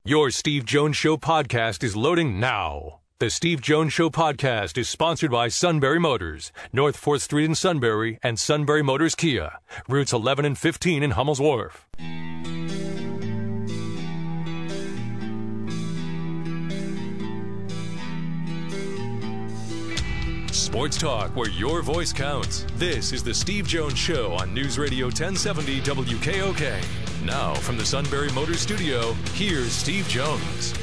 Your Steve Jones Show podcast is loading now. The Steve Jones Show podcast is sponsored by Sunbury Motors, North 4th Street in Sunbury, and Sunbury Motors Kia, routes 11 and 15 in Hummel's Wharf. Sports talk where your voice counts. This is the Steve Jones Show on News Radio 1070 WKOK. Now, from the Sunbury Motors studio, here's Steve Jones.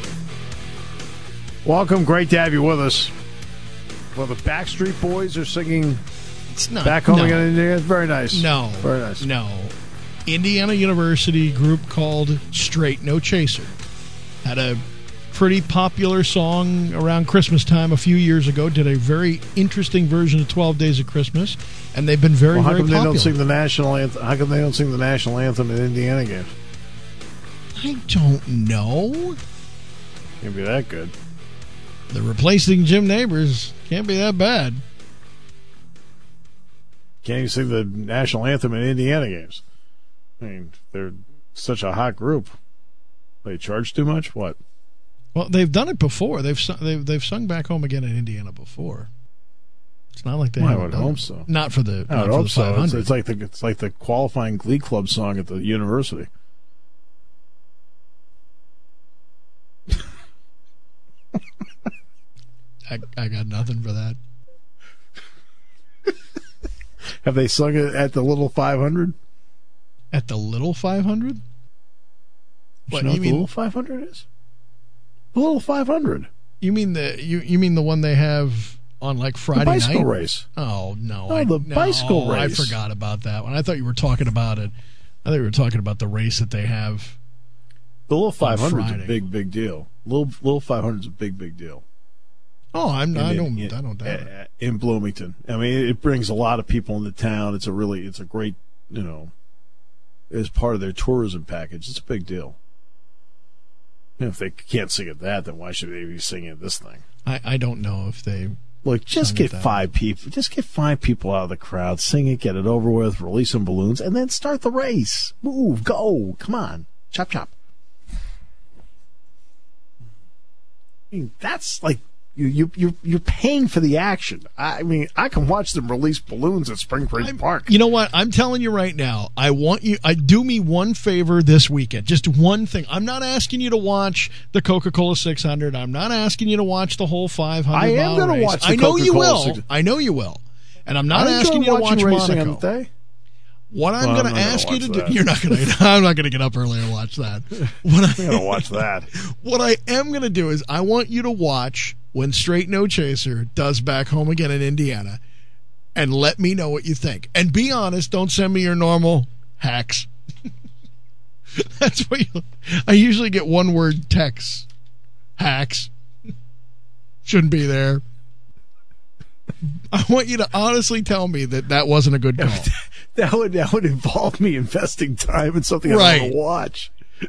Welcome. Great to have you with us. Well, the Backstreet Boys are singing Back Home Again in Indiana. Very nice. No. Very nice. No. Indiana University group called Straight No Chaser had a pretty popular song around Christmas time a few years ago, did a very interesting version of 12 Days of Christmas, and they've been very popular. How come they don't sing the national anthem? How come they don't sing the national anthem in Indiana games? I don't know. Can't be that good. They're replacing Jim Nabors. Can't be that bad. Can't even sing the national anthem in Indiana games. I mean, they're such a hot group. They charge too much? What? Well, they've done it before. They've sung Back Home Again in Indiana before. It's not like they haven't done it. I would hope so. Not for the 500. It's like the qualifying Glee Club song at the university. I got nothing for that. Have they sung it at the Little 500? At the Little 500? What you know what the Little 500 is? The Little 500. You mean the one they have on like Friday night? The bicycle race. Oh no! Bicycle race. I forgot about that one. I thought you were talking about it. I thought you were talking about the race that they have. The Little 500 is a big deal. Little 500 is a big deal. Oh, I don't doubt it. In Bloomington, I mean, it brings a lot of people into town. It's a great, as part of their tourism package. It's a big deal. If they can't sing at that, then why should they be singing at this thing? I don't know if they look. Just get 5 people. Just get 5 people out of the crowd. Sing it, get it over with, release some balloons, and then start the race. Move, go, come on, chop. I mean, that's like you're paying for the action. I mean, I can watch them release balloons at Spring Break Park. You know what? I'm telling you right now. Do me one favor this weekend. Just one thing. I'm not asking you to watch the Coca-Cola 600. I'm not asking you to watch the whole 500. I am going to watch the I know Coca-Cola you will. 600. I know you will. And I'm not asking you to watch Monaco. What I'm going to ask you to do, you're not going to. I'm not going to get up early and watch that. I'm going to watch that. What I am going to do is I want you to watch when Straight No Chaser does Back Home Again in Indiana, and let me know what you think. And be honest. Don't send me your normal hacks. That's what I usually get one-word texts. Hacks. Shouldn't be there. I want you to honestly tell me that wasn't a good call. That would involve me investing time in something I want to watch.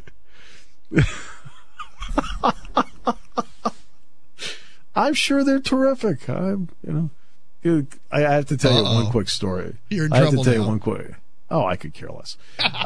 I'm sure they're terrific. I have to tell you one quick story. You're in trouble. I have to tell you one quick. Oh, I could care less.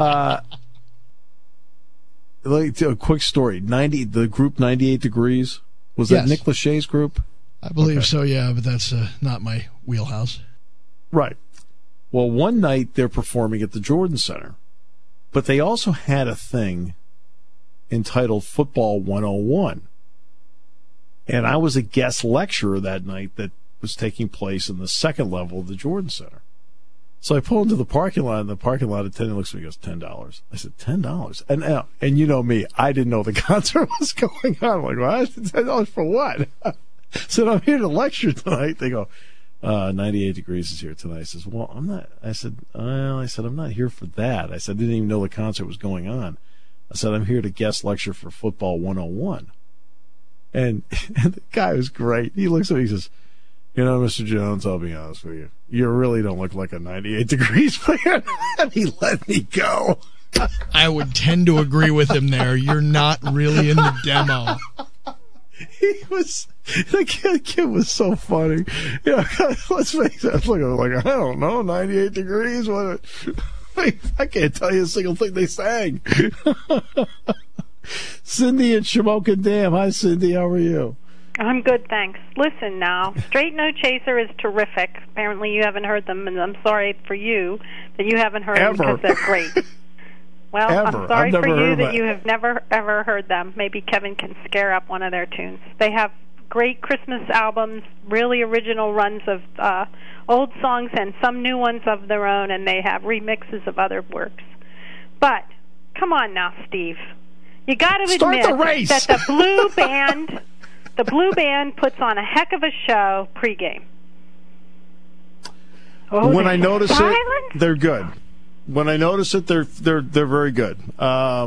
A quick story. The group 98 Degrees. Was that Nick Lachey's group? I believe so, yeah, but that's not my wheelhouse. Right. Well, one night they're performing at the Jordan Center, but they also had a thing entitled Football 101. And I was a guest lecturer that night that was taking place in the second level of the Jordan Center. So I pull into the parking lot, and the parking lot attendant looks at me and goes, $10. I said, $10? And you know me, I didn't know the concert was going on. I'm like, what? $10 for what? I said, I'm here to lecture tonight. They go, 98 Degrees is here tonight. I says, well, I'm not. I said, I'm not here for that. I said, I didn't even know the concert was going on. I said, I'm here to guest lecture for Football 101. And the guy was great. He looks at me, he says, Mr. Jones, I'll be honest with you. You really don't look like a 98 Degrees player. And he let me go. I would tend to agree with him there. You're not really in the demo. The kid was so funny. Let's face it. I was like, I don't know, 98 Degrees. What? I can't tell you a single thing they sang. Cindy in Shamokin Dam. Hi, Cindy. How are you? I'm good, thanks. Listen now, Straight No Chaser is terrific. Apparently you haven't heard them, and I'm sorry for you that you haven't heard them because they're great. Well, I'm sorry for you that you have never, ever heard them. Maybe Kevin can scare up one of their tunes. They have great Christmas albums, really original runs of old songs and some new ones of their own, and they have remixes of other works. But, come on now, Steve. You got to admit that the Blue Band puts on a heck of a show pregame. When I notice it, they're good. When I notice it, they're very good. I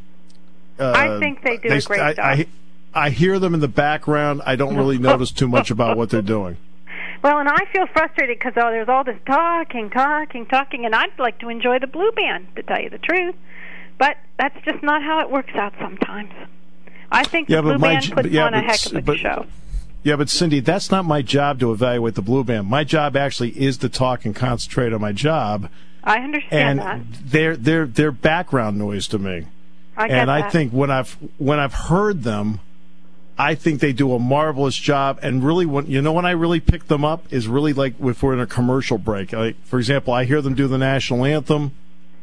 think they do a great job. I hear them in the background. I don't really notice too much about what they're doing. Well, and I feel frustrated because there's all this talking, and I'd like to enjoy the Blue Band, to tell you the truth. But that's just not how it works out sometimes. I think the Blue Band puts on a heck of a show. Yeah, but Cindy, that's not my job to evaluate the Blue Band. My job actually is to talk and concentrate on my job. I understand that. And they're background noise to me. I get that. I think when I've heard them, I think they do a marvelous job. And really, when I really pick them up is really like if we're in a commercial break. Like, for example, I hear them do the national anthem,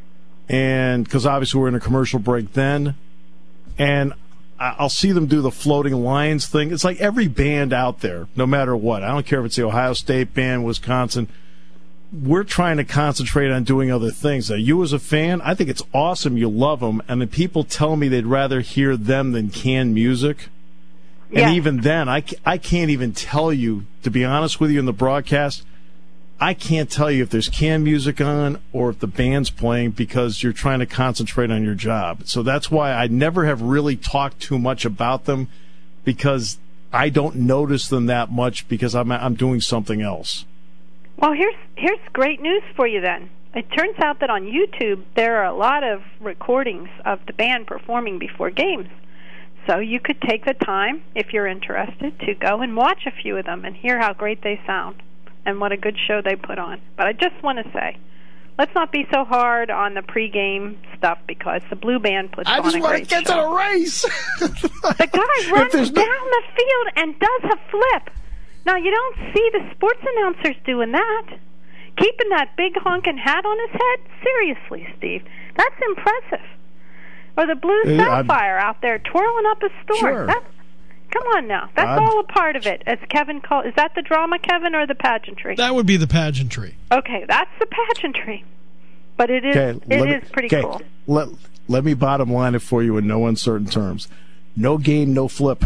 and because obviously we're in a commercial break then, and I'll see them do the floating lines thing. It's like every band out there, no matter what. I don't care if it's the Ohio State band, Wisconsin. We're trying to concentrate on doing other things. Now, you as a fan, I think it's awesome. You love them. And the people tell me they'd rather hear them than canned music. And even then, I can't even tell you, to be honest with you, in the broadcast, I can't tell you if there's canned music on or if the band's playing because you're trying to concentrate on your job. So that's why I never have really talked too much about them, because I don't notice them that much because I'm doing something else. Well, here's great news for you then. It turns out that on YouTube there are a lot of recordings of the band performing before games. So you could take the time, if you're interested, to go and watch a few of them and hear how great they sound and what a good show they put on. But I just want to say, let's not be so hard on the pregame stuff because the Blue Band puts on a great show. I just want to get to the race. The guy runs down the field and does a flip. Now, you don't see the sports announcers doing that. Keeping that big honking hat on his head? Seriously, Steve, that's impressive. Or the Blue Sapphire out there twirling up a storm. Sure. Come on now. That's all a part of it, as Kevin called. Is that the drama, Kevin, or the pageantry? That would be the pageantry. Okay, that's the pageantry. But it is pretty cool. Let me bottom line it for you in no uncertain terms. No game, no flip.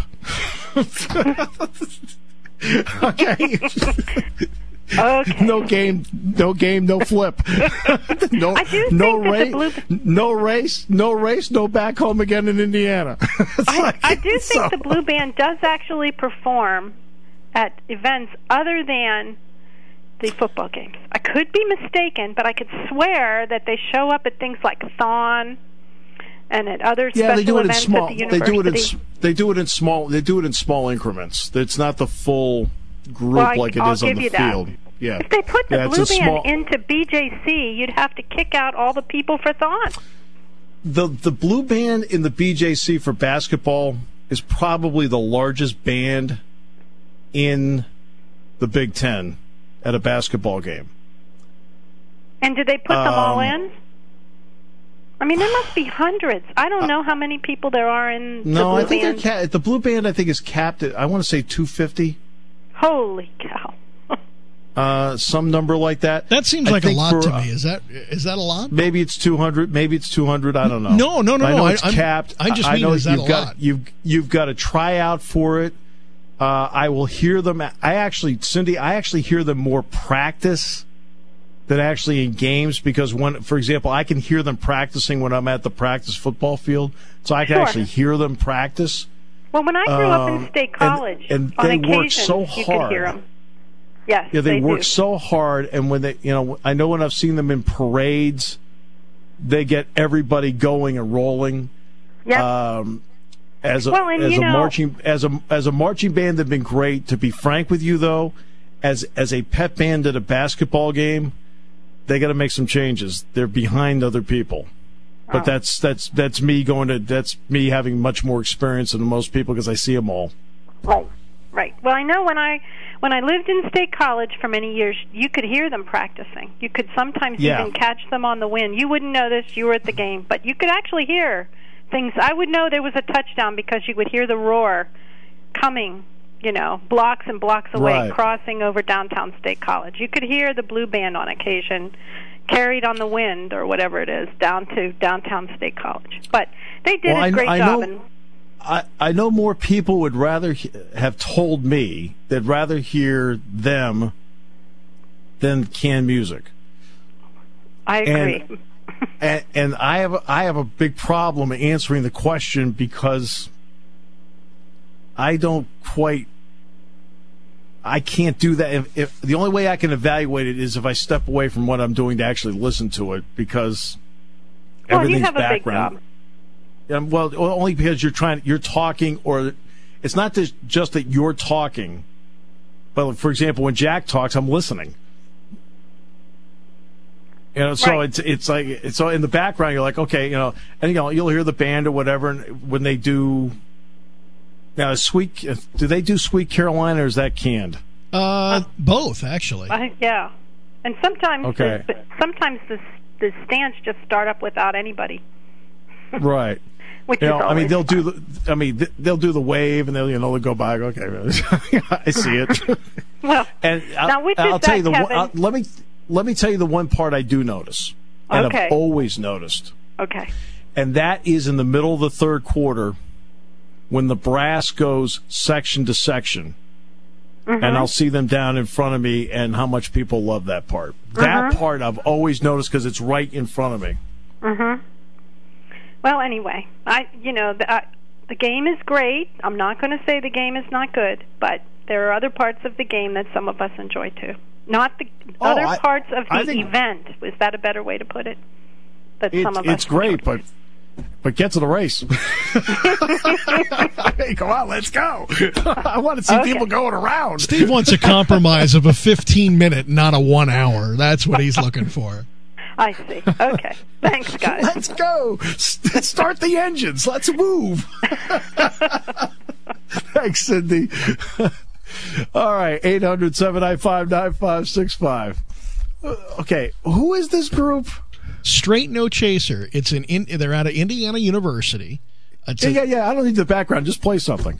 Okay. Okay. No game, no flip. No race, no back home again in Indiana. I do think the Blue Band does actually perform at events other than the football games. I could be mistaken, but I could swear that they show up at things like Thon and at other special events at the university. They do it in small increments. It's not the full group like it is on the field. Yeah. If they put the Blue Band into BJC, you'd have to kick out all the people for Thon. The Blue Band in the BJC for basketball is probably the largest band in the Big Ten at a basketball game. And did they put them all in? I mean, there must be hundreds. I don't know how many people there are in the Blue Band. No, I think the Blue Band, I think, is capped at, I want to say 250. Holy cow. Some number like that. That seems like a lot to me. Is that a lot? Maybe it's 200. Maybe it's 200. I don't know. No. I know it's capped. I just mean, is that a lot? You've got to try out for it. I will hear them. Cindy, I actually hear them more practice than actually in games because for example, I can hear them practicing when I'm at the practice football field, so I can actually hear them practice. Well, when I grew up in State College, and on they occasion, work so hard. You could hear them. Yes, yeah, they work so hard, and when they, I know when I've seen them in parades, they get everybody going and rolling. Yep. As a marching band, they've been great. To be frank with you, though, as a pep band at a basketball game, they got to make some changes. They're behind other people. But that's me that's me having much more experience than most people because I see them all. Right. Well, I know when I lived in State College for many years, you could hear them practicing. You could sometimes even catch them on the wind. You wouldn't know this. You were at the game, but you could actually hear things. I would know there was a touchdown because you would hear the roar coming, blocks and blocks away, crossing over downtown State College. You could hear the Blue Band on occasion, carried on the wind or whatever it is, down to downtown State College. But they did a great job. I know more people would rather have told me they'd rather hear them than canned music. I agree. And I have a big problem answering the question because I can't do that. If the only way I can evaluate it is if I step away from what I'm doing to actually listen to it because everything's you have background. A big job. Well, only because you're talking, or it's not just that you're talking. But for example, when Jack talks, I'm listening. So it's like so in the background, you're like, okay, and you'll hear the band or whatever, and when they do. Now, do they do Sweet Caroline or is that canned? Both actually. Yeah, and sometimes the stands just start up without anybody. Right. Which is always they'll do the wave and they'll go by. Okay, I see it. Well, and I'll tell you let me tell you the one part I do notice, and I've always noticed. Okay. And that is in the middle of the third quarter when the brass goes section to section, and I'll see them down in front of me, and how much people love that part. That part I've always noticed because it's right in front of me. Well, anyway, the game is great. I'm not going to say the game is not good, but there are other parts of the game that some of us enjoy too. Not the parts of the event. Is that a better way to put it? It's great, but get to the race. Hey, come on, let's go. I want to see people going around. Steve wants a compromise of a 15-minute, not a 1 hour. That's what he's looking for. I see. Okay. Thanks, guys. Let's go. Start the engines. Let's move. Thanks, Cindy. All right, 800-795-9565. Okay, who is this group? Straight No Chaser. They're out of Indiana University. Yeah. I don't need the background. Just play something.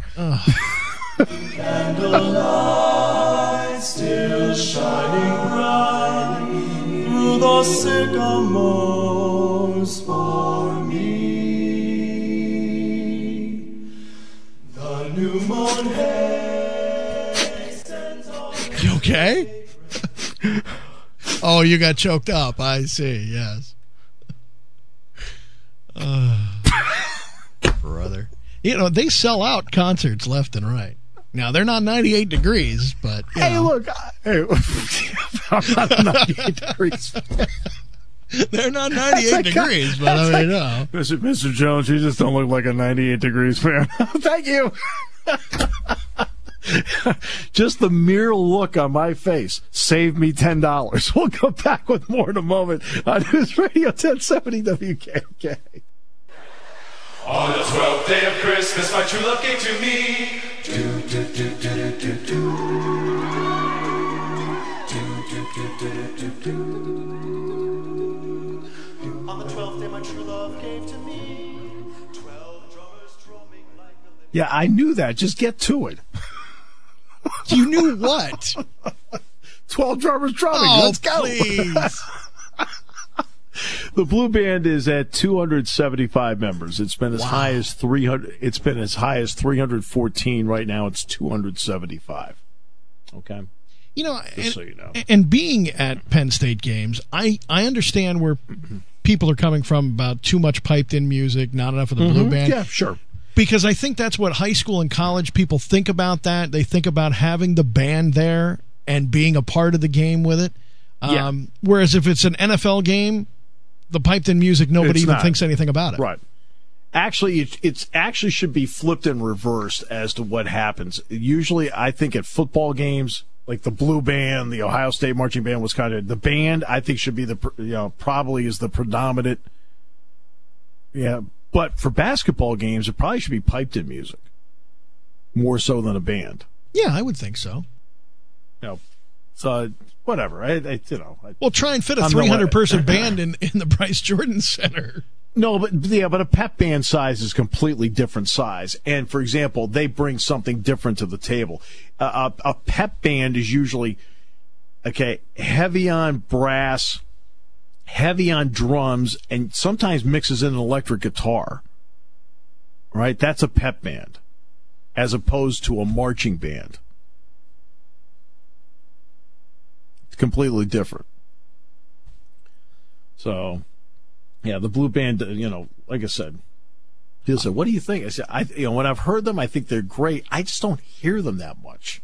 Candlelight still shining bright through the sycamores for me. The new moon hastens on. You okay? Oh, you got choked up. I see. Yes. Brother. They sell out concerts left and right. Now, they're not 98 degrees, but... Hey, look. I'm not 98 degrees. They're not 98 degrees, but I mean, no. Mr. Jones, you just don't look like a 98 degrees fan. Thank you. Just the mere look on my face saved me $10. We'll go back with more in a moment on News Radio 1070 WKK. On the 12th day of Christmas, my true love gave to me. On the 12th day, my true love gave to me. 12 drummers drumming like a... Yeah, I knew that. Just get to it. You knew what? 12 drummers drumming. Let's go. Please. The Blue Band is at 275 members. It's been as high as 300. It's been as high as 314. Right now, it's 275. Okay. So you know. And being at Penn State games, I understand where people are coming from about too much piped-in music, not enough of the Blue Band. Yeah, sure. Because I think that's what high school and college people think about that. They think about having the band there and being a part of the game with it. Whereas if it's an NFL game, the piped-in music, nobody even thinks anything about it. Right. Actually, it's actually should be flipped and reversed as to what happens. Usually, I think at football games, like the Blue Band, the Ohio State Marching Band was kind of the band. I think should be probably is the predominant Yeah, but for basketball games, it probably should be piped-in music more so than a band. Yeah, I would think so. So whatever. Well, try and fit a 300-person band in the Bryce Jordan Center. No, but a pep band size is completely different size. And for example, they bring something different to the table. A pep band is usually heavy on brass, heavy on drums, and sometimes mixes in an electric guitar. Right? That's a pep band, as opposed to a marching band. It's completely different. So, yeah, the blue band, like I said, people said, what do you think? I said, when I've heard them, I think they're great. I just don't hear them that much.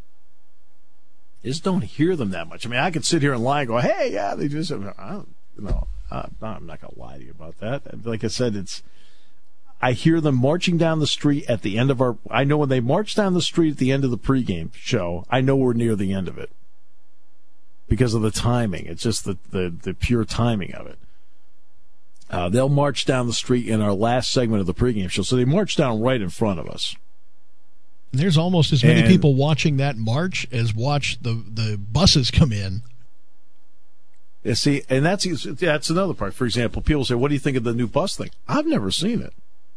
I mean, I could sit here and lie and go, hey, yeah, they just, I'm not going to lie to you about that. Like I said, I hear them marching down the street at the end of I know when they march down the street at the end of the pregame show, I know we're near the end of it. Because of the timing. It's just the pure timing of it. They'll march down the street in our last segment of the pregame show. So they march down right in front of us. There's almost as many people watching that march as watch the buses come in. You see, and that's another part. For example, people say, what do you think of the new bus thing? I've never seen it.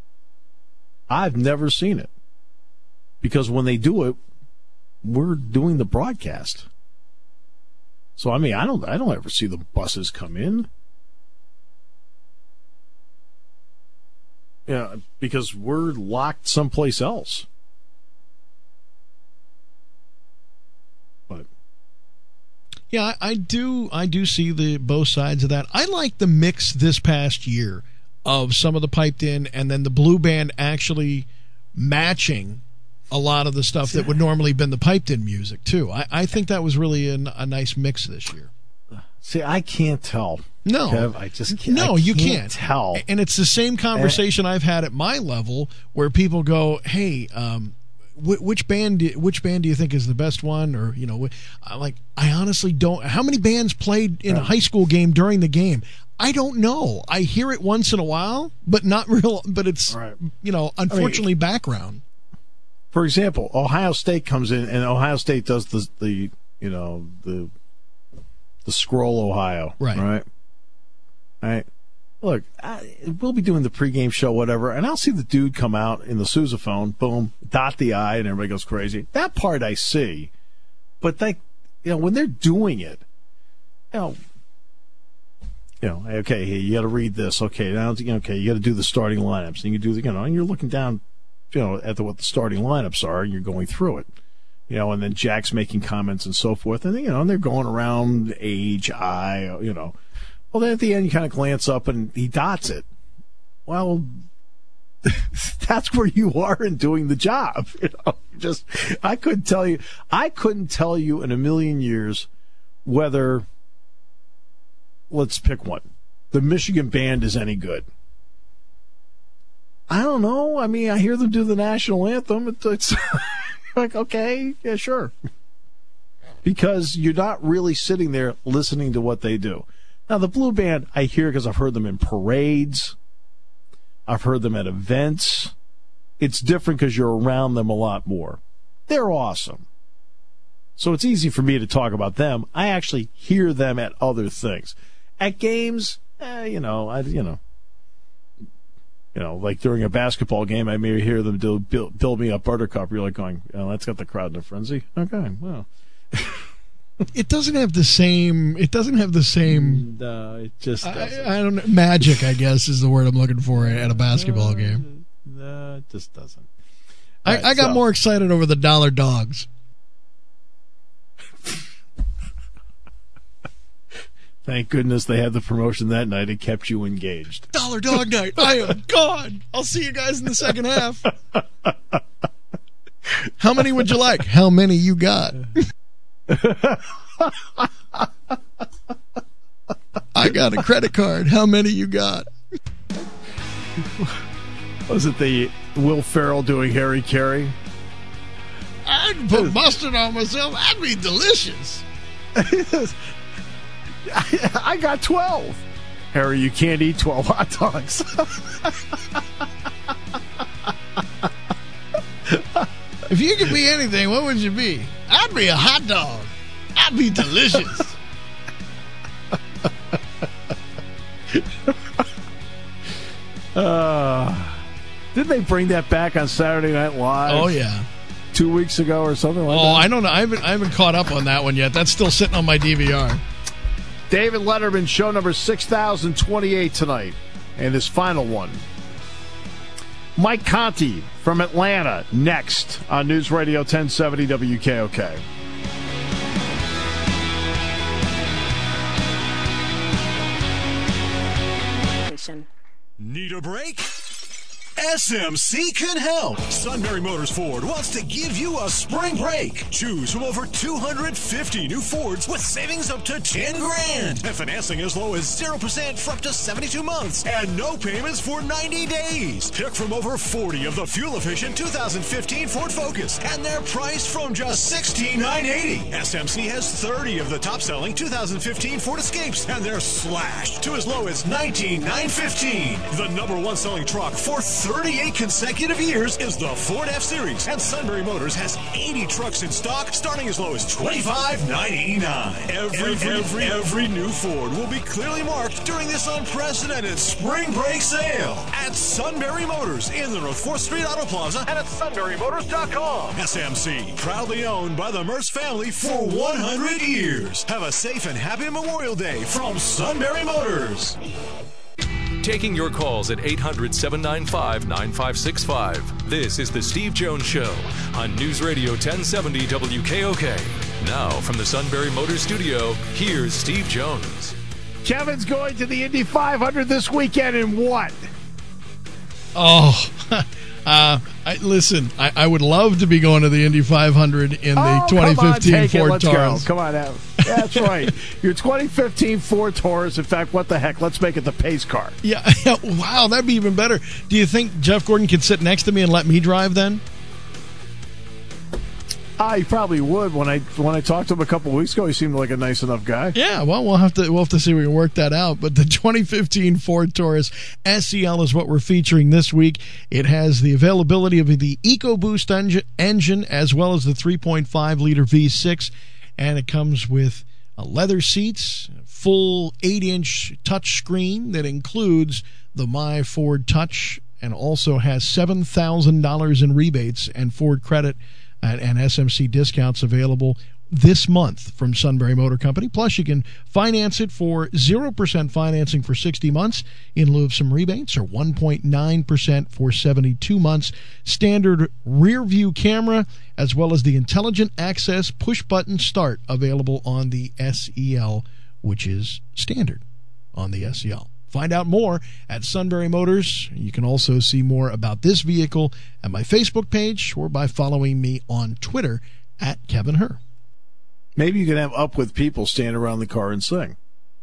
Because when they do it, we're doing the broadcast. So, I mean, I don't ever see the buses come in. Yeah, because we're locked someplace else. But yeah, I do see both sides of that. I like the mix this past year of some of the piped in and then the blue band actually matching a lot of the stuff that would normally been the piped in music too. I think that was really a nice mix this year. See, I can't tell. No, Kev, I just can't. No, you can't tell. And it's the same conversation I've had at my level where people go, "Hey, which band do you think is the best one?" Or I honestly don't. How many bands played in a high school game during the game? I don't know. I hear it once in a while, but not real. But it's unfortunately background. For example, Ohio State comes in, and Ohio State does the Scroll Ohio, right? Look, we'll be doing the pregame show, whatever, and I'll see the dude come out in the sousaphone, boom, dot the I, and everybody goes crazy. That part I see, but when they're doing it, okay, hey, you got to read this. Okay, now, you got to do the starting lineups, and you do and you're looking down, at what the starting lineups are, and you're going through it. And then Jack's making comments and so forth, and and they're going around age, Well, then at the end, you kind of glance up and he dots it. Well, that's where you are in doing the job. I couldn't tell you in a million years whether, let's pick one, the Michigan band is any good. I don't know. I mean, I hear them do the national anthem. It's like, okay, yeah, sure. Because you're not really sitting there listening to what they do. Now, the blue band, I hear because I've heard them in parades. I've heard them at events. It's different because you're around them a lot more. They're awesome. So it's easy for me to talk about them. I actually hear them at other things. At games, like during a basketball game, I may hear them build me up Buttercup. You're like going, that's got the crowd in a frenzy. Okay, well. It doesn't have the same. No, it just doesn't. I don't know. Magic, I guess, is the word I'm looking for at a basketball game. No, it just doesn't. I got more excited over the Dollar Dogs. Thank goodness they had the promotion that night. It kept you engaged. Dollar Dog Night. I am gone. I'll see you guys in the second half. How many would you like? How many you got? I got a credit card. How many you got? Was it the Will Ferrell doing Harry Carey? I'd put mustard on myself. That'd be delicious. I got 12. Harry, you can't eat 12 hot dogs. If you could be anything, what would you be? I'd be a hot dog. I'd be delicious. Didn't they bring that back on Saturday Night Live? Oh, yeah. 2 weeks ago or something like that? Oh, I don't know. I haven't caught up on that one yet. That's still sitting on my DVR. David Letterman, show number 6028 tonight, and his final one. Mike Conti from Atlanta next on News Radio 1070 WKOK. Need a break? SMC can help. Sunbury Motors Ford wants to give you a spring break. Choose from over 250 new Fords with savings up to $10,000 and financing as low as 0% for up to 72 months and no payments for 90 days. Pick from over 40 of the fuel-efficient 2015 Ford Focus, and they're priced from just $16,980. SMC has 30 of the top-selling 2015 Ford Escapes, and they're slashed to as low as $19,915. The number one selling truck for 38 consecutive years is the Ford F-Series, and Sunbury Motors has 80 trucks in stock starting as low as $25,989. Every new Ford will be clearly marked during this unprecedented spring break sale at Sunbury Motors in the North 4th Street Auto Plaza and at sunburymotors.com. SMC, proudly owned by the Merce family for 100 years. Have a safe and happy Memorial Day from Sunbury Motors. Taking your calls at 800-795-9565. This is the Steve Jones Show on News Radio 1070 WKOK. Now from the Sunbury Motors Studio, here's Steve Jones. Kevin's going to the Indy 500 this weekend in what? Oh, listen, I would love to be going to the Indy 500 in the 2015 Ford Taurus. Come on, Adam. That's right. Your 2015 Ford Taurus. In fact, what the heck? Let's make it the pace car. Yeah. Wow, that'd be even better. Do you think Jeff Gordon could sit next to me and let me drive then? He probably would. When I talked to him a couple of weeks ago, he seemed like a nice enough guy. Yeah, well, we'll have to see if we can work that out. But the 2015 Ford Taurus SEL is what we're featuring this week. It has the availability of the EcoBoost engine as well as the 3.5-liter V6, and it comes with leather seats, full 8-inch touch screen that includes the My Ford Touch, and also has $7,000 in rebates and Ford credit and SMC discounts available this month from Sunbury Motor Company. Plus, you can finance it for 0% financing for 60 months in lieu of some rebates, or 1.9% for 72 months. Standard rear view camera, as well as the Intelligent Access push-button start available on the SEL, which is standard on the SEL. Find out more at Sunbury Motors. You can also see more about this vehicle at my Facebook page or by following me on Twitter at Kevin Herr. Maybe you can have Up With People stand around the car and sing.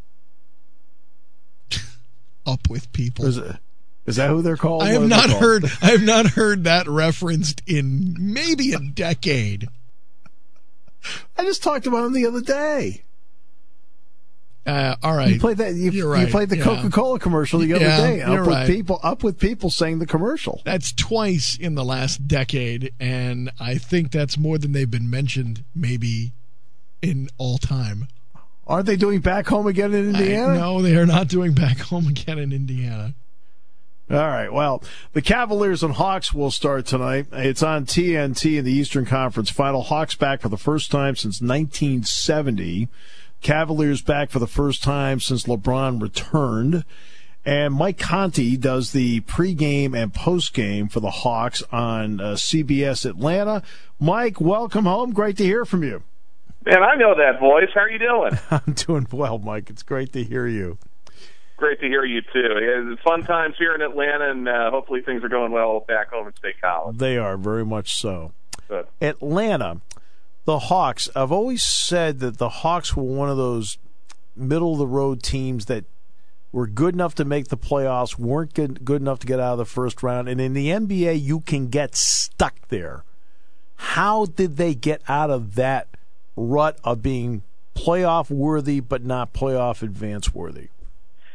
Up With People. Is that who they're called? I have not heard that referenced in maybe a decade. I just talked about them the other day. All right. You played that. You played the Coca-Cola commercial the other day. Up With People sang the commercial. That's twice in the last decade, and I think that's more than they've been mentioned maybe in all time. Aren't they doing Back Home Again in Indiana? No, they are not doing Back Home Again in Indiana. All right. Well, the Cavaliers and Hawks will start tonight. It's on TNT in the Eastern Conference Final. Hawks back for the first time since 1970. Cavaliers back for the first time since LeBron returned. And Mike Conti does the pregame and postgame for the Hawks on CBS Atlanta. Mike, welcome home. Great to hear from you. Man, I know that voice. How are you doing? I'm doing well, Mike. It's great to hear you. Great to hear you, too. It's fun times here in Atlanta, and hopefully things are going well back home in State College. They are, very much so. Good. Atlanta, the Hawks, I've always said that the Hawks were one of those middle-of-the-road teams that were good enough to make the playoffs, weren't good enough to get out of the first round, and in the NBA, you can get stuck there. How did they get out of that rut of being playoff worthy but not playoff advance worthy?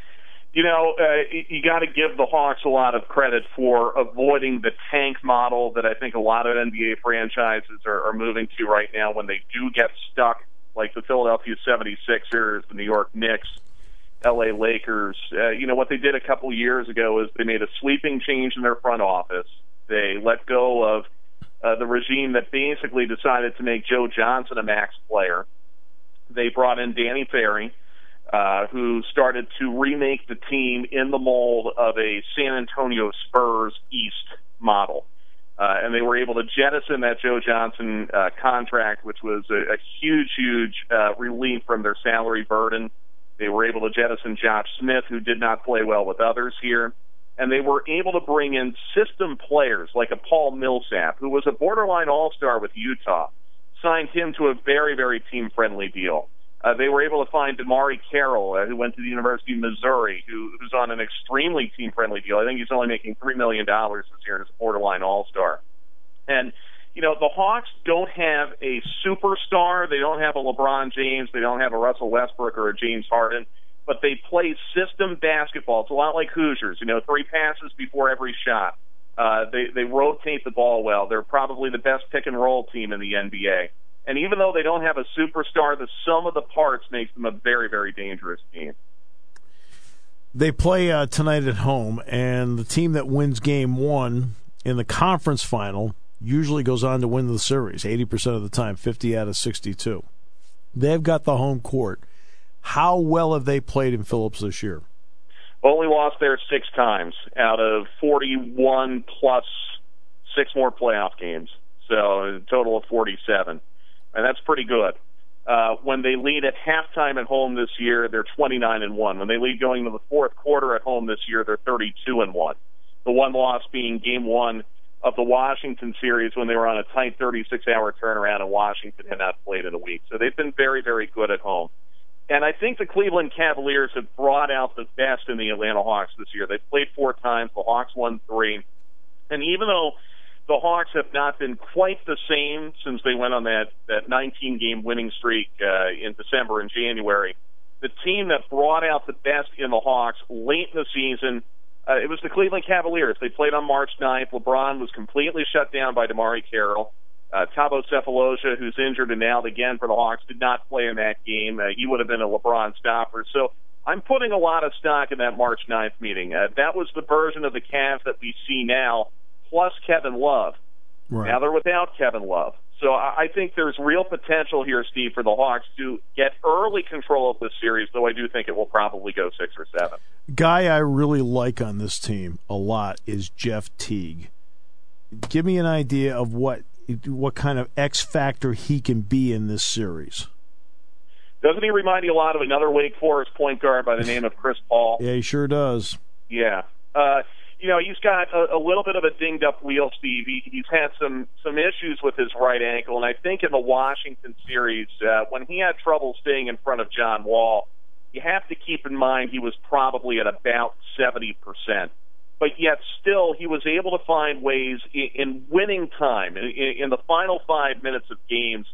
You got to give the Hawks a lot of credit for avoiding the tank model that I think a lot of NBA franchises are moving to right now when they do get stuck, like the Philadelphia 76ers, the New York Knicks, LA Lakers. What they did a couple years ago is they made a sweeping change in their front office. They let go of the regime that basically decided to make Joe Johnson a max player. They brought in Danny Ferry, who started to remake the team in the mold of a San Antonio Spurs East model. And they were able to jettison that Joe Johnson contract, which was a huge relief from their salary burden. They were able to jettison Josh Smith, who did not play well with others here. And they were able to bring in system players like a Paul Millsap, who was a borderline all-star with Utah, signed him to a very, very team-friendly deal. They were able to find Damari Carroll, who went to the University of Missouri, who's on an extremely team-friendly deal. I think he's only making $3 million this year as a borderline all-star. And, the Hawks don't have a superstar. They don't have a LeBron James. They don't have a Russell Westbrook or a James Harden. But they play system basketball. It's a lot like Hoosiers, 3 passes before every shot. They rotate the ball well. They're probably the best pick-and-roll team in the NBA. And even though they don't have a superstar, the sum of the parts makes them a very, very dangerous team. They play tonight at home, and the team that wins game one in the conference final usually goes on to win the series 80% of the time, 50 out of 62. They've got the home court. How well have they played in Phillips this year? Only lost there 6 times out of 41 plus 6 more playoff games, so a total of 47. And that's pretty good. When they lead at halftime at home this year, they're 29-1. When they lead going into the fourth quarter at home this year, they're 32-1. The one loss being game 1 of the Washington series when they were on a tight 36-hour turnaround and Washington had not played in a week. So they've been very, very good at home. And I think the Cleveland Cavaliers have brought out the best in the Atlanta Hawks this year. They've played 4 times. The Hawks won 3. And even though the Hawks have not been quite the same since they went on that 19-game winning streak in December and January, the team that brought out the best in the Hawks late in the season, it was the Cleveland Cavaliers. They played on March 9th. LeBron was completely shut down by Damari Carroll. Thabo Sefolosha, who's injured and out again for the Hawks, did not play in that game. He would have been a LeBron stopper. So I'm putting a lot of stock in that March 9th meeting. That was the version of the Cavs that we see now, plus Kevin Love. Right. Now they're without Kevin Love. So I think there's real potential here, Steve, for the Hawks to get early control of this series, though I do think it will probably go 6 or 7. Guy I really like on this team a lot is Jeff Teague. Give me an idea of what kind of X factor he can be in this series. Doesn't he remind you a lot of another Wake Forest point guard by the name of Chris Paul? Yeah, he sure does. Yeah. He's got a little bit of a dinged-up wheel, Steve. He's had some issues with his right ankle, and I think in the Washington series, when he had trouble staying in front of John Wall, you have to keep in mind he was probably at about 70%. But yet still, he was able to find ways in winning time. In the final 5 minutes of games,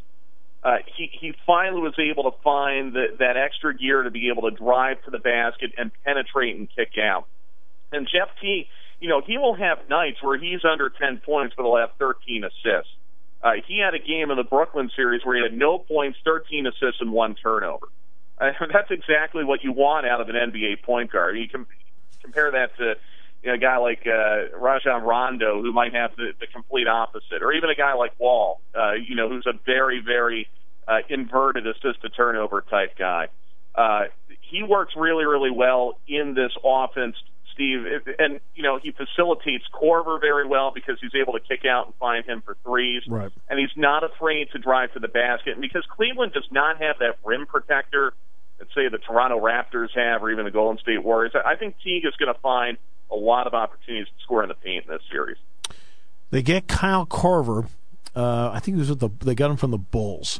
he finally was able to find that extra gear to be able to drive to the basket and penetrate and kick out. And Jeff Teague, he will have nights where he's under 10 points, but he'll have 13 assists. He had a game in the Brooklyn series where he had no points, 13 assists, and 1 turnover. That's exactly what you want out of an NBA point guard. You can compare that to a guy like Rajon Rondo, who might have the complete opposite, or even a guy like Wall, who's a very, very inverted assist-to-turnover type guy. He works really, really well in this offense, Steve, and he facilitates Korver very well because he's able to kick out and find him for threes, right. And he's not afraid to drive to the basket. And because Cleveland does not have that rim protector that, say, the Toronto Raptors have, or even the Golden State Warriors, I think Teague is going to find a lot of opportunities to score in the paint in this series. They get Kyle Korver. I think it was they got him from the Bulls.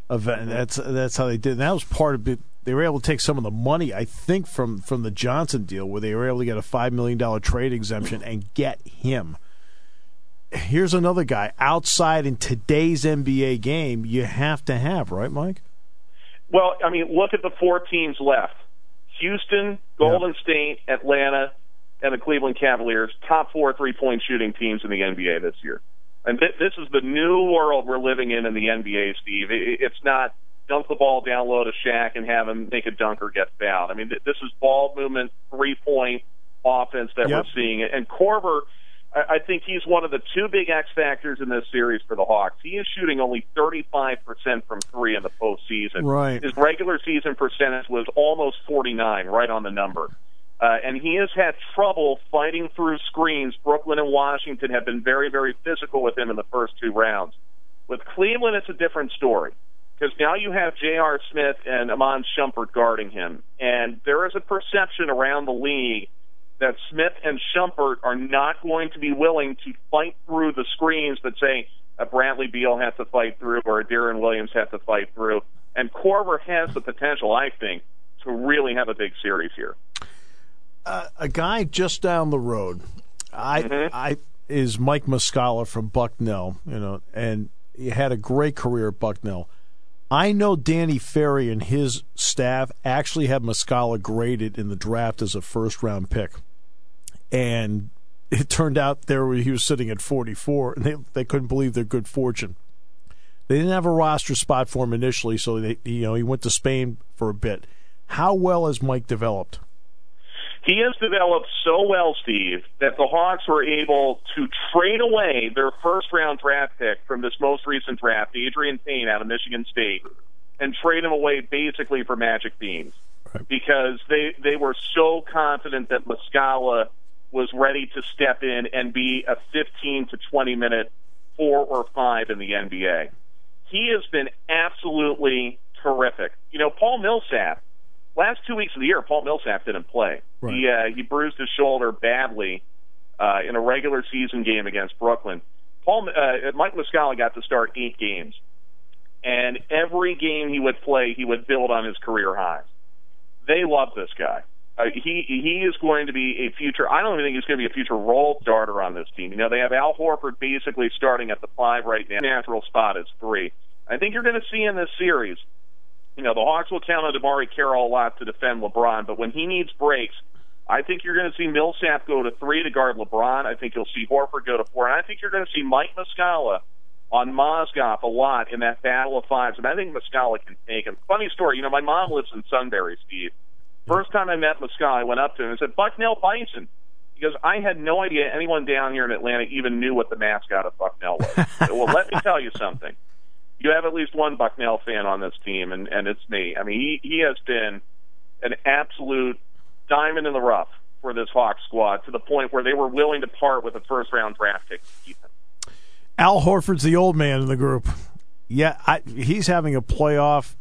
That's how they did. And that was part of it. They were able to take some of the money, I think, from the Johnson deal, where they were able to get a $5 million trade exemption and get him. Here's another guy outside in today's NBA game you have to have, right, Mike? Well, look at the 4 teams left. Houston, Golden State, Atlanta, and the Cleveland Cavaliers, top 4 3-point shooting teams in the NBA this year. And this is the new world we're living in the NBA, Steve. It's not dunk the ball down low to Shaq and have him make a dunk or get fouled. I mean, this is ball movement, 3-point offense that we're seeing. And Korver, I think he's one of the 2 big X factors in this series for the Hawks. He is shooting only 35% from 3 in the postseason. Right. His regular season percentage was almost 49, right on the number. And he has had trouble fighting through screens. Brooklyn and Washington have been very, very physical with him in the first 2 rounds. With Cleveland, it's a different story, because now you have J.R. Smith and Iman Shumpert guarding him. And there is a perception around the league that Smith and Shumpert are not going to be willing to fight through the screens that, say, a Bradley Beal has to fight through or a Deron Williams has to fight through. And Korver has the potential, I think, to really have a big series here. A guy just down the road, is Mike Muscala from Bucknell, and he had a great career at Bucknell. I know Danny Ferry and his staff actually had Muscala graded in the draft as a first-round pick, and it turned out he was sitting at 44, and they couldn't believe their good fortune. They didn't have a roster spot for him initially, so he went to Spain for a bit. How well has Mike developed? He has developed so well, Steve, that the Hawks were able to trade away their first-round draft pick from this most recent draft, Adrian Payne out of Michigan State, and trade him away basically for Magic Beans, because they were so confident that Muscala was ready to step in and be a 15 to 20-minute 4 or 5 in the NBA. He has been absolutely terrific. Paul Millsap, last 2 weeks of the year, Paul Millsap didn't play. Right. He bruised his shoulder badly in a regular season game against Brooklyn. Mike Muscala got to start 8 games, and every game he would play, he would build on his career highs. They love this guy. He is going to be a future. I don't even think he's going to be a future role starter on this team. They have Al Horford basically starting at the 5 right now. Natural spot is 3. I think you're going to see in this series, the Hawks will count on DeMarre Carroll a lot to defend LeBron, but when he needs breaks, I think you're going to see Millsap go to 3 to guard LeBron. I think you'll see Horford go to 4, and I think you're going to see Mike Muscala on Mozgov a lot in that battle of 5s, and I think Muscala can take him. Funny story, my mom lives in Sunbury, Steve. First time I met Muscala, I went up to him and said, Bucknell Bison. Because I had no idea anyone down here in Atlanta even knew what the mascot of Bucknell was. Well, let me tell you something. You have at least one Bucknell fan on this team, and it's me. I mean, he has been an absolute diamond in the rough for this Hawks squad, to the point where they were willing to part with a first-round draft pick to keep him. Al Horford's the old man in the group. Yeah, he's having a playoff.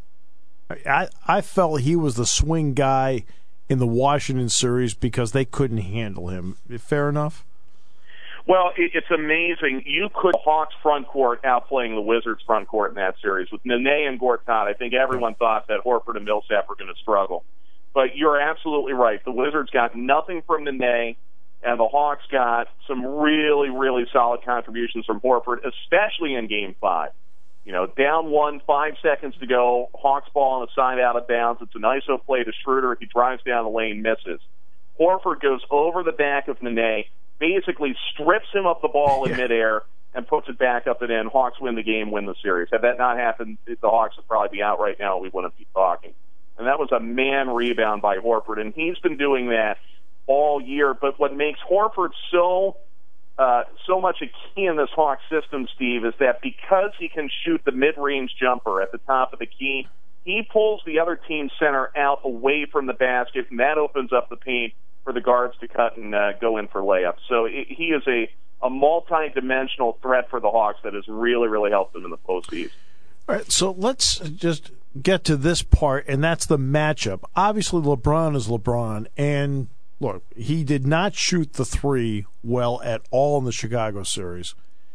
I felt he was the swing guy in the Washington series because they couldn't handle him. Fair enough? Well, it's amazing. You could Hawks front court outplaying the Wizards front court in that series. With Nene and Gortat, I think everyone thought that Horford and Millsap were going to struggle. But you're absolutely right. The Wizards got nothing from Nene, and the Hawks got some really, really solid contributions from Horford, especially in Game 5. Down 1, 5 seconds to go, Hawks ball on the side out of bounds. It's an ISO play to Schroeder. He drives down the lane, misses. Horford goes over the back of Nene, basically strips him of the ball in midair, and puts it back up and in. Hawks win the game, win the series. Had that not happened, the Hawks would probably be out right now. We wouldn't be talking. And that was a man rebound by Horford, and he's been doing that all year. But what makes Horford so much a key in this Hawks system, Steve, is that because he can shoot the mid-range jumper at the top of the key, he pulls the other team's center out away from the basket, and that opens up the paint for the guards to cut and go in for layups. So he is a multi-dimensional threat for the Hawks that has really, really helped them in the postseason. All right, so let's just get to this part, and that's the matchup. Obviously, LeBron is LeBron, and look, he did not shoot the 3 well at all in the Chicago series.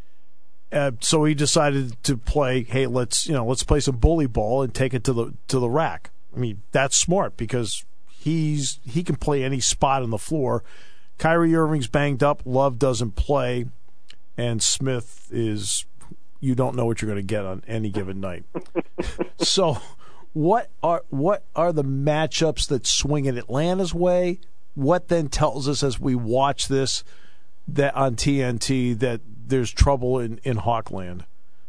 So he decided to play, hey, let's play some bully ball and take it to the rack. I mean, that's smart because he can play any spot on the floor. Kyrie Irving's banged up, Love doesn't play, and Smith is, you don't know what you're going to get on any given night. So what are the matchups that swing in Atlanta's way? What then tells us as we watch this that on TNT that there's trouble in Hawkland?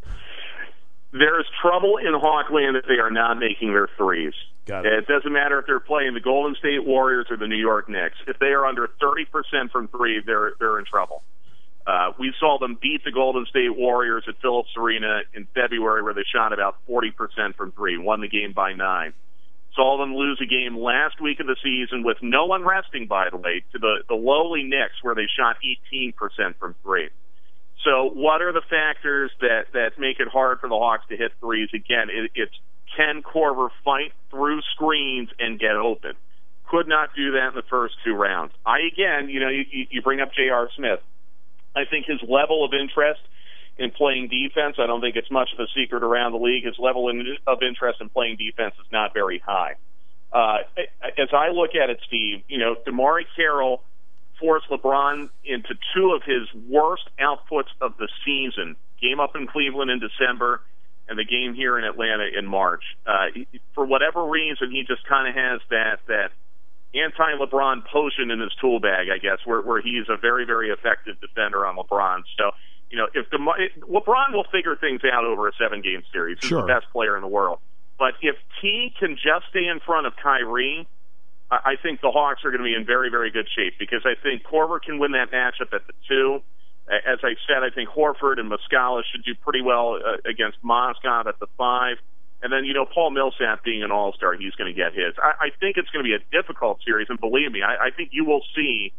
There's trouble in Hawkland if they are not making their threes. Got it. It doesn't matter if they're playing the Golden State Warriors or the New York Knicks. If they are under 30% from three, they're in trouble. We saw them beat the Golden State Warriors at Phillips Arena in February, where they shot about 40% from three, won the game by 9. Saw them lose a game last week of the season with no one resting, by the way, to the lowly Knicks, where they shot 18% from three. So what are the factors that make it hard for the Hawks to hit threes? Again, it's can Korver fight through screens and get open? Could not do that in the first 2 rounds. You bring up J.R. Smith. I think his level of interest in playing defense, I don't think it's much of a secret around the league. His level of interest in playing defense is not very high. As I look at it, Steve, DeMarre Carroll forced LeBron into 2 of his worst outputs of the season. Game up in Cleveland in December and the game here in Atlanta in March. For whatever reason, he just kind of has that anti-LeBron potion in his tool bag, I guess, where he's a very, very effective defender on LeBron. So, if LeBron will figure things out over a 7-game series. He's Sure. the best player in the world. But if T can just stay in front of Kyrie, I think the Hawks are going to be in very, very good shape, because I think Korver can win that matchup at the 2. As I said, I think Horford and Muscala should do pretty well against Mozgov at the 5. And then, Paul Millsap being an all-star, he's going to get his. I think it's going to be a difficult series, and believe me, I think you're going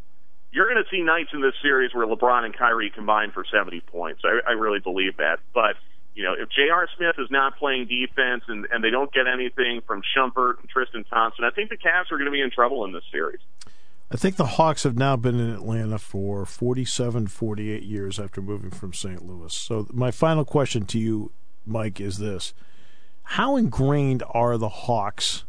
to see nights in this series where LeBron and Kyrie combine for 70 points. I really believe that. But, if J.R. Smith is not playing defense and they don't get anything from Shumpert and Tristan Thompson, I think the Cavs are going to be in trouble in this series. I think the Hawks have now been in Atlanta for 47, 48 years after moving from St. Louis. So my final question to you, Mike, is this. How ingrained are the Hawks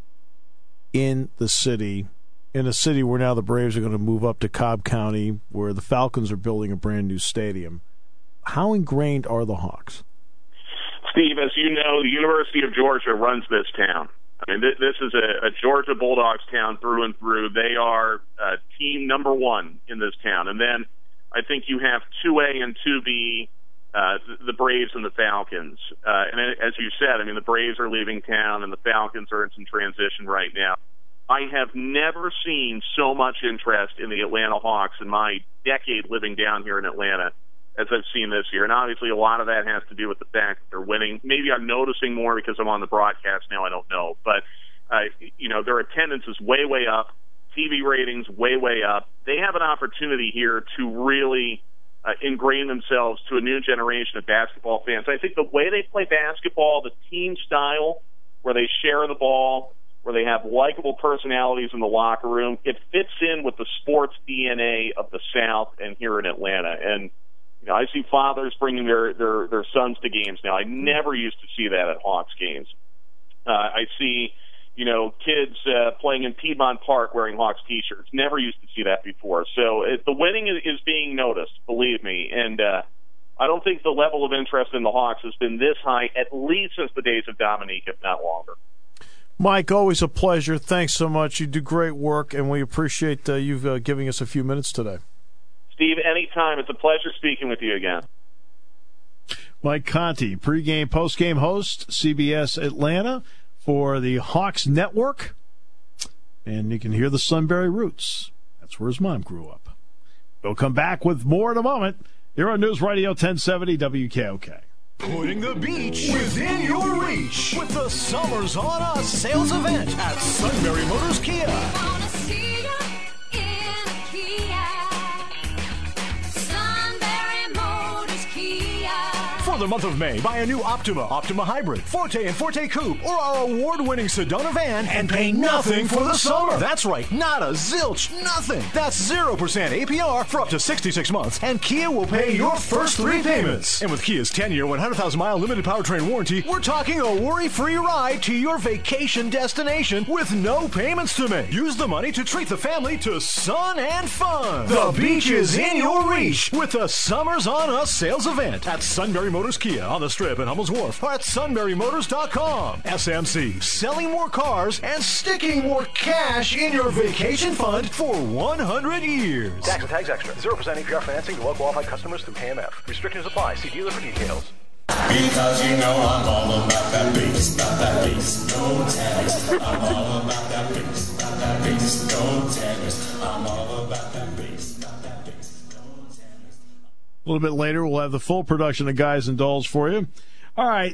in the city, in a city where now the Braves are going to move up to Cobb County, where the Falcons are building a brand new stadium? How ingrained are the Hawks? Steve, as you know, the University of Georgia runs this town. I mean, this is a Georgia Bulldogs town through and through. They are team number 1 in this town. And then I think you have 2A and 2B, the Braves and the Falcons. And as you said, I mean, the Braves are leaving town and the Falcons are in some transition right now. I have never seen so much interest in the Atlanta Hawks in my decade living down here in Atlanta as I've seen this year. And obviously a lot of that has to do with the fact that they're winning. Maybe I'm noticing more because I'm on the broadcast now, I don't know. But, their attendance is way, way up. TV ratings way, way up. They have an opportunity here to really ingrain themselves to a new generation of basketball fans. I think the way they play basketball, the team style, where they share the ball, where they have likable personalities in the locker room, it fits in with the sports DNA of the South and here in Atlanta. And I see fathers bringing their sons to games now. I never used to see that at Hawks games. I see, kids playing in Piedmont Park wearing Hawks T-shirts. Never used to see that before. So the winning is being noticed, believe me. And I don't think the level of interest in the Hawks has been this high, at least since the days of Dominique, if not longer. Mike, always a pleasure. Thanks so much. You do great work, and we appreciate you giving us a few minutes today. Steve, anytime. It's a pleasure speaking with you again. Mike Conti, pregame, postgame host, CBS Atlanta for the Hawks Network. And you can hear the Sunbury roots. That's where his mom grew up. We'll come back with more in a moment here on News Radio 1070 WKOK. Putting the beach within your reach with the Summers on Us sales event at Sunbury Motors Kia. For the month of May, buy a new Optima Hybrid, Forte and Forte Coupe, or our award-winning Sedona van and pay nothing for the summer. That's right, not a zilch, nothing. That's 0% APR for up to 66 months, and Kia will pay your first 3 payments. And with Kia's 10-year, 100,000-mile limited powertrain warranty, we're talking a worry-free ride to your vacation destination with no payments to make. Use the money to treat the family to sun and fun. The beach is in your reach with the Summers on Us sales event at Sunbury Motors Motors Kia on the Strip and Hummel's Wharf or at sunburymotors.com. SMC, selling more cars and sticking more cash in your vacation fund for 100 years. Tax and tags extra. 0% APR financing to well-qualified customers through KMF. Restrictions apply. See dealer for details. Because you know I'm all about that bass, no tags. I'm all about that bass, no tags. I'm all about that bass, no tags. A little bit later, we'll have the full production of Guys and Dolls for you. All right.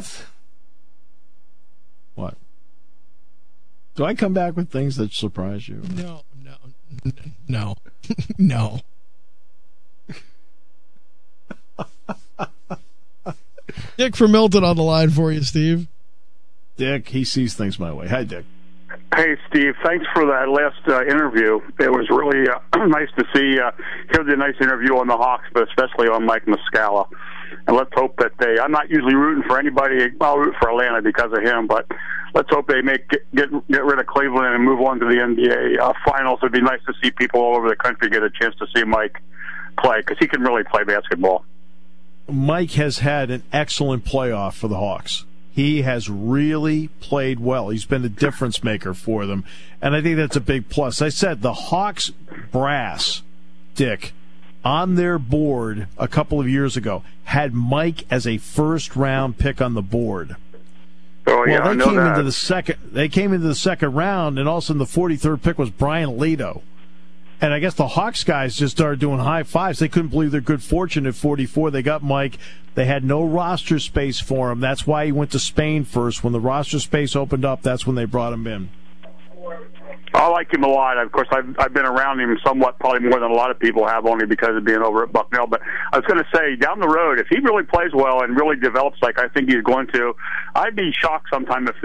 What? Do I come back with things that surprise you? No. No. Dick from Milton on the line for you, Steve. Dick, he sees things my way. Hi, Dick. Hey, Steve. Thanks for that last interview. It was really nice to see hear the nice interview on the Hawks, but especially on Mike Muscala. And let's hope that I'm not usually rooting for anybody. I'll root for Atlanta because of him, but let's hope they get rid of Cleveland and move on to the NBA finals. It'd be nice to see people all over the country get a chance to see Mike play because he can really play basketball. Mike has had an excellent playoff for the Hawks. He has really played well. He's been a difference maker for them, and I think that's a big plus. I said the Hawks brass, Dick, on their board a couple of years ago had Mike as a first-round pick on the board. Oh, yeah, well, they came into the second round, and all of a sudden the 43rd pick was Brian Leto. And I guess the Hawks guys just started doing high fives. They couldn't believe their good fortune at 44. They got Mike. They had no roster space for him. That's why he went to Spain first. When the roster space opened up, that's when they brought him in. I like him a lot. Of course, I've been around him somewhat, probably more than a lot of people have, only because of being over at Bucknell. But I was going to say, down the road, if he really plays well and really develops like I think he's going to, I'd be shocked sometime if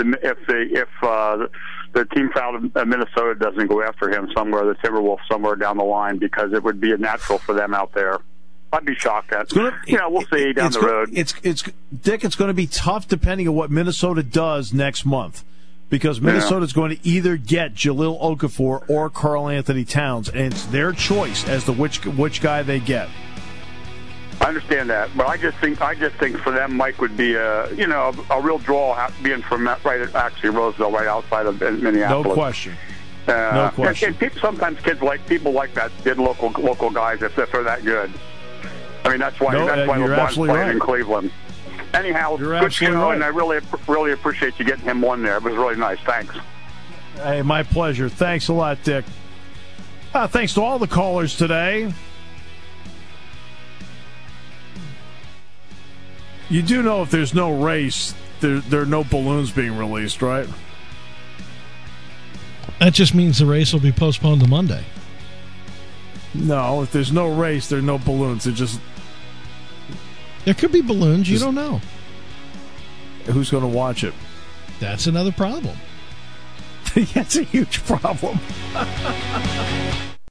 the team foul of Minnesota doesn't go after him somewhere, the Timberwolves somewhere down the line, because it would be a natural for them out there. I'd be shocked at. We'll see down the road. Dick, it's going to be tough depending on what Minnesota does next month. Because Minnesota's going to either get Jahlil Okafor or Karl Anthony Towns, and it's their choice as to which guy they get. I understand that, but I just think for them, Mike would be a real draw, being from Roseville, right outside of Minneapolis. No question. No question. And sometimes people like that, good local guys, if they're that good. I mean, that's why LeBron's playing in Cleveland. Anyhow, good show, right. And I really appreciate you getting him one there. It was really nice. Thanks. Hey, my pleasure. Thanks a lot, Dick. Thanks to all the callers today. You do know if there's no race, there are no balloons being released, right? That just means the race will be postponed to Monday. No, if there's no race, there are no balloons. There could be balloons. You don't know. Who's going to watch it? That's another problem. That's a huge problem.